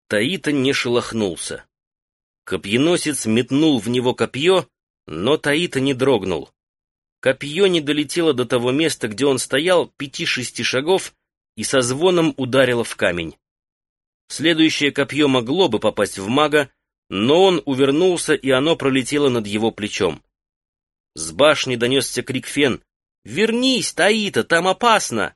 Таита не шелохнулся. Копьеносец метнул в него копье, но Таита не дрогнул. Копье не долетело до того места, где он стоял, 5-6 шагов, и со звоном ударило в камень. Следующее копье могло бы попасть в мага, но он увернулся, и оно пролетело над его плечом. С башни донесся крик Фен: «Вернись, Таита, там опасно!»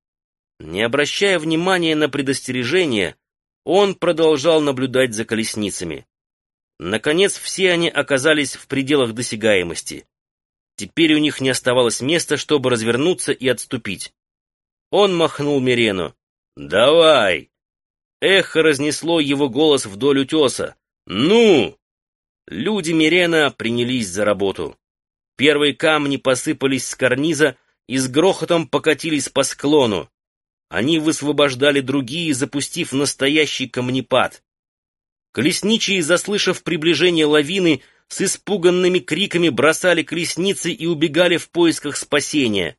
Не обращая внимания на предостережение, он продолжал наблюдать за колесницами. Наконец, все они оказались в пределах досягаемости. Теперь у них не оставалось места, чтобы развернуться и отступить. Он махнул Мирену. «Давай!» Эхо разнесло его голос вдоль утеса. «Ну!» Люди Мирена принялись за работу. Первые камни посыпались с карниза и с грохотом покатились по склону. Они высвобождали другие, запустив настоящий камнепад. Колесничие, заслышав приближение лавины, с испуганными криками бросали колесницы и убегали в поисках спасения.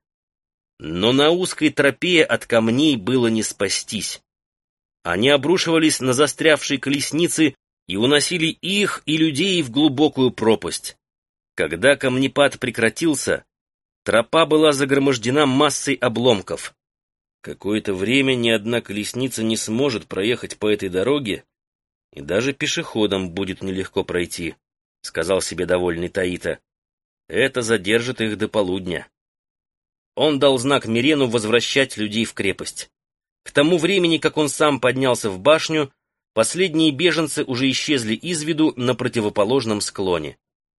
Но на узкой тропе от камней было не спастись. Они обрушивались на застрявшие колесницы и уносили их и людей в глубокую пропасть. Когда камнепад прекратился, тропа была загромождена массой обломков. Какое-то время ни одна колесница не сможет проехать по этой дороге, и даже пешеходам будет нелегко пройти, — сказал себе довольный Таита. Это задержит их до полудня. Он дал знак Мирену возвращать людей в крепость. К тому времени, как он сам поднялся в башню, последние беженцы уже исчезли из виду на противоположном склоне.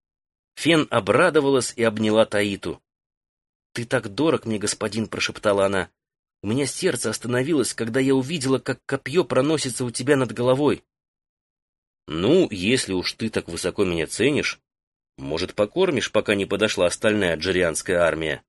Фен обрадовалась и обняла Таиту. «Ты так дорог мне, господин», — прошептала она. «У меня сердце остановилось, когда я увидела, как копье проносится у тебя над головой». «Ну, если уж ты так высоко меня ценишь, может, покормишь, пока не подошла остальная джерианская армия?»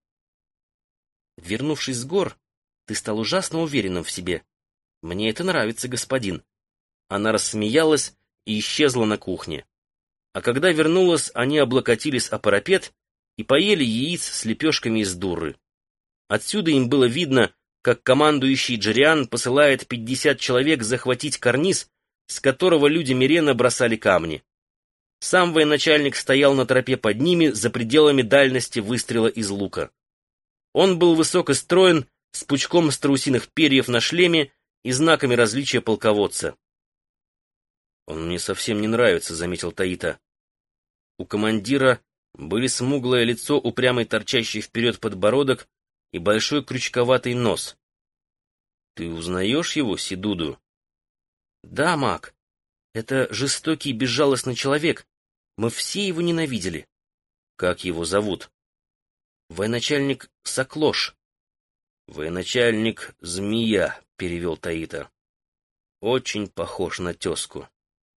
«Вернувшись с гор, ты стал ужасно уверенным в себе. Мне это нравится, господин». Она рассмеялась и исчезла на кухне. А когда вернулась, они облокотились о парапет и поели яиц с лепешками из дурры. Отсюда им было видно, как командующий Джериан посылает 50 человек захватить карниз, с которого люди Мирена бросали камни. Сам военачальник стоял на тропе под ними, за пределами дальности выстрела из лука. Он был высок и строен, с пучком страусиных перьев на шлеме и знаками различия полководца. «Он мне совсем не нравится», — заметил Таита. У командира были смуглое лицо, упрямый торчащий вперед подбородок и большой крючковатый нос. «Ты узнаешь его, Сидуду?» «Да, маг. Это жестокий и безжалостный человек. Мы все его ненавидели». «Как его зовут?» «Военачальник Соклош». «Военачальник Змея», — перевел Таита. «Очень похож на тезку».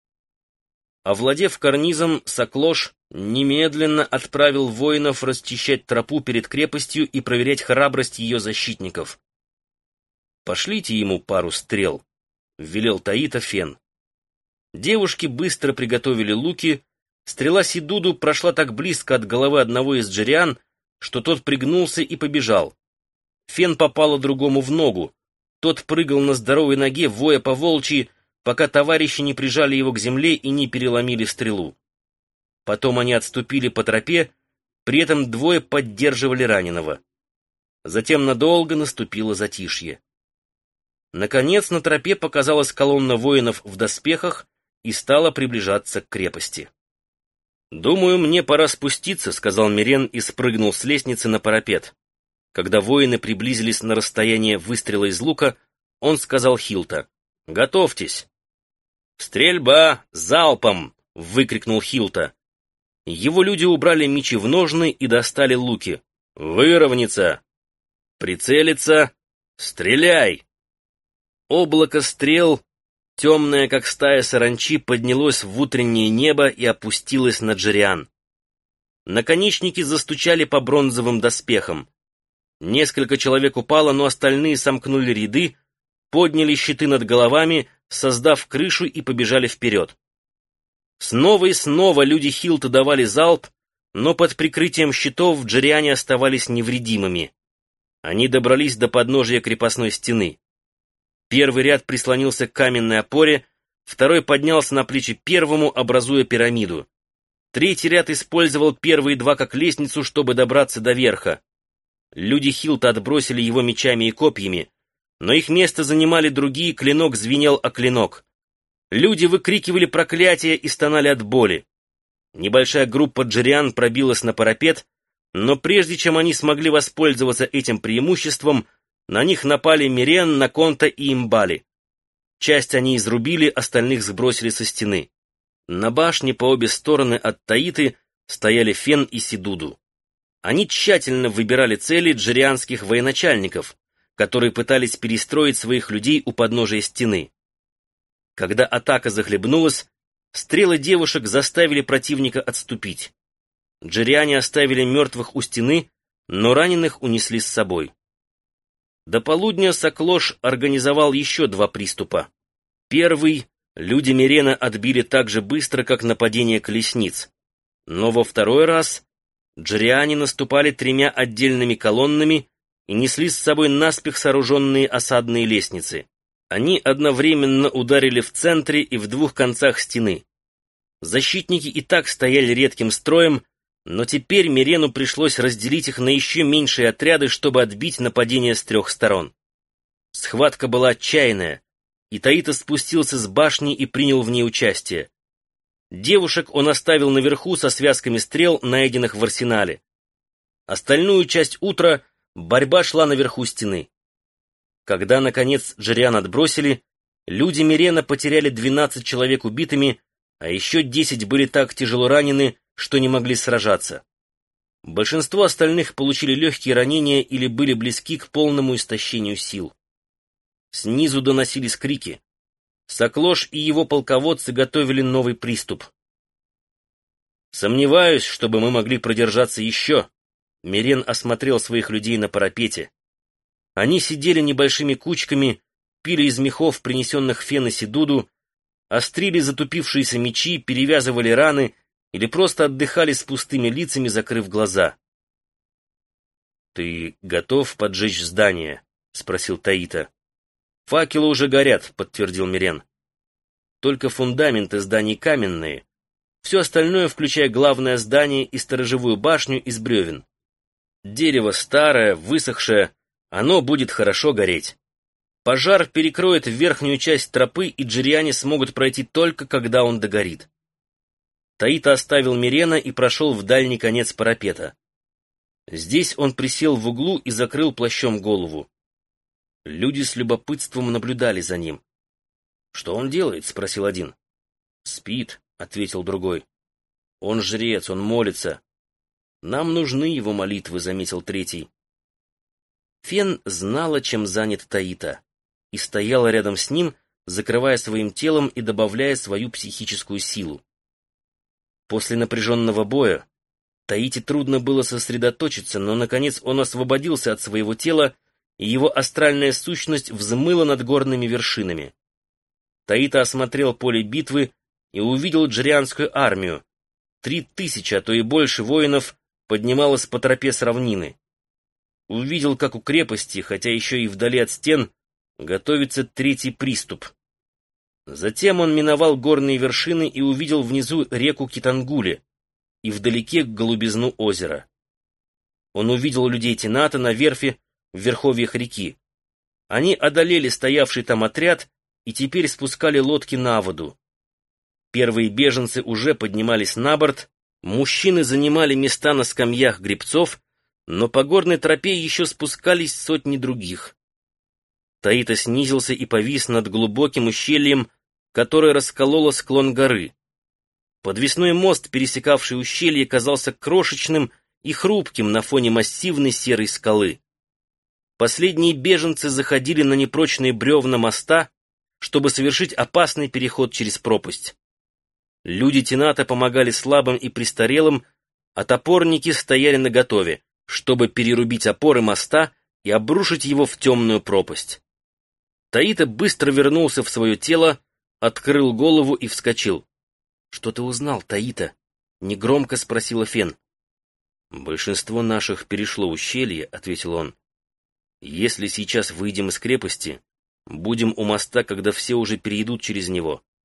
Овладев карнизом, Соклош немедленно отправил воинов расчищать тропу перед крепостью и проверять храбрость ее защитников. «Пошлите ему пару стрел», — велел Таита Фен. Девушки быстро приготовили луки. Стрела Сидуду прошла так близко от головы одного из джериан, что тот пригнулся и побежал. Фен попала другому в ногу. Тот прыгал на здоровой ноге, воя по-волчьи, пока товарищи не прижали его к земле и не переломили стрелу. Потом они отступили по тропе, при этом двое поддерживали раненого. Затем надолго наступило затишье. Наконец на тропе показалась колонна воинов в доспехах и стала приближаться к крепости. «Думаю, мне пора спуститься», — сказал Мирен и спрыгнул с лестницы на парапет. Когда воины приблизились на расстояние выстрела из лука, он сказал Хилта: «Готовьтесь!» «Стрельба залпом!» — выкрикнул Хилта. Его люди убрали мечи в ножны и достали луки. «Выровняться! Прицелиться! Стреляй!» Облако стрел, темное, как стая саранчи, поднялось в утреннее небо и опустилось на джериан. Наконечники застучали по бронзовым доспехам. Несколько человек упало, но остальные сомкнули ряды, подняли щиты над головами, создав крышу, и побежали вперед. Снова и снова люди Хилта давали залп, но под прикрытием щитов джериане оставались невредимыми. Они добрались до подножия крепостной стены. Первый ряд прислонился к каменной опоре, второй поднялся на плечи первому, образуя пирамиду. Третий ряд использовал первые два как лестницу, чтобы добраться до верха. Люди Хилта отбросили его мечами и копьями, но их место занимали другие, клинок звенел о клинок. Люди выкрикивали проклятия и стонали от боли. Небольшая группа джериан пробилась на парапет, но прежде чем они смогли воспользоваться этим преимуществом, на них напали Мирен, Наконта и Имбали. Часть они изрубили, остальных сбросили со стены. На башне по обе стороны от Таиты стояли Фен и Сидуду. Они тщательно выбирали цели джерианских военачальников, которые пытались перестроить своих людей у подножия стены. Когда атака захлебнулась, стрелы девушек заставили противника отступить. Джериане оставили мертвых у стены, но раненых унесли с собой. До полудня Соклош организовал еще два приступа. Первый люди Мирена отбили так же быстро, как нападение колесниц. Но во второй раз джериане наступали тремя отдельными колоннами и несли с собой наспех сооруженные осадные лестницы. Они одновременно ударили в центре и в двух концах стены. Защитники и так стояли редким строем, но теперь Мирену пришлось разделить их на еще меньшие отряды, чтобы отбить нападение с трех сторон. Схватка была отчаянная, и Таита спустился с башни и принял в ней участие. Девушек он оставил наверху со связками стрел, найденных в арсенале. Остальную часть утра борьба шла наверху стены. Когда, наконец, джериан отбросили, люди Мирена потеряли 12 человек убитыми, а еще 10 были так тяжело ранены, что не могли сражаться. Большинство остальных получили легкие ранения или были близки к полному истощению сил. Снизу доносились крики. Соклош и его полководцы готовили новый приступ. «Сомневаюсь, чтобы мы могли продержаться еще», — Мирен осмотрел своих людей на парапете. Они сидели небольшими кучками, пили из мехов, принесенных Фен и Сидуду, острили затупившиеся мечи, перевязывали раны или просто отдыхали с пустыми лицами, закрыв глаза. «Ты готов поджечь здание?» — спросил Таита. «Факелы уже горят», — подтвердил Мирен. «Только фундаменты зданий каменные. Все остальное, включая главное здание и сторожевую башню, из бревен. Дерево старое, высохшее, оно будет хорошо гореть. Пожар перекроет верхнюю часть тропы, и джериане смогут пройти только, когда он догорит». Таита оставил Мирена и прошел в дальний конец парапета. Здесь он присел в углу и закрыл плащом голову. Люди с любопытством наблюдали за ним. «Что он делает?» — спросил один. «Спит», — ответил другой. «Он жрец, он молится». «Нам нужны его молитвы», — заметил третий. Фен знала, чем занят Таита, и стояла рядом с ним, закрывая своим телом и добавляя свою психическую силу. После напряженного боя Таите трудно было сосредоточиться, но, наконец, он освободился от своего тела, и его астральная сущность взмыла над горными вершинами. Таита осмотрел поле битвы и увидел джерианскую армию. 3000, а то и больше воинов поднималось по тропе с равнины. Увидел, как у крепости, хотя еще и вдали от стен, готовится третий приступ. Затем он миновал горные вершины и увидел внизу реку Китангуле и вдалеке голубизну озера. Он увидел людей Тената на верфи в верховьях реки. Они одолели стоявший там отряд и теперь спускали лодки на воду. Первые беженцы уже поднимались на борт, мужчины занимали места на скамьях гребцов, но по горной тропе еще спускались сотни других. Таита снизился и повис над глубоким ущельем, которое раскололо склон горы. Подвесной мост, пересекавший ущелье, казался крошечным и хрупким на фоне массивной серой скалы. Последние беженцы заходили на непрочные бревна моста, чтобы совершить опасный переход через пропасть. Люди Тената помогали слабым и престарелым, а топорники стояли наготове, чтобы перерубить опоры моста и обрушить его в темную пропасть. Таита быстро вернулся в свое тело, открыл голову и вскочил. «Что ты узнал, Таита?» — негромко спросила Фен. «Большинство наших перешло ущелье», — ответил он. «Если сейчас выйдем из крепости, будем у моста, когда все уже перейдут через него.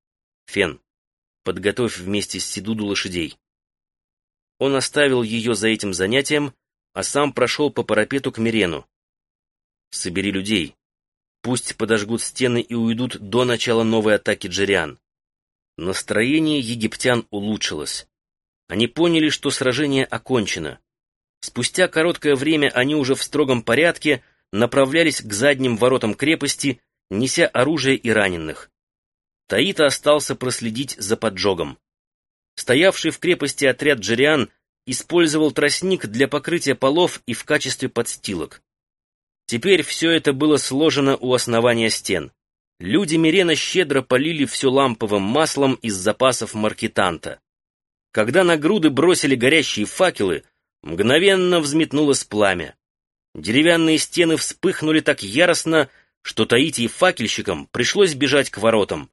Фен, подготовь вместе с Сидуду лошадей». Он оставил ее за этим занятием, а сам прошел по парапету к Мирену. «Собери людей. Пусть подожгут стены и уйдут до начала новой атаки джерриан». Настроение египтян улучшилось. Они поняли, что сражение окончено. Спустя короткое время они уже в строгом порядке направлялись к задним воротам крепости, неся оружие и раненых. Таита остался проследить за поджогом. Стоявший в крепости отряд джерриан использовал тростник для покрытия полов и в качестве подстилок. Теперь все это было сложено у основания стен. Люди Мирена щедро полили все ламповым маслом из запасов маркетанта. Когда на груды бросили горящие факелы, мгновенно взметнулось пламя. Деревянные стены вспыхнули так яростно, что Таити и факельщикам пришлось бежать к воротам.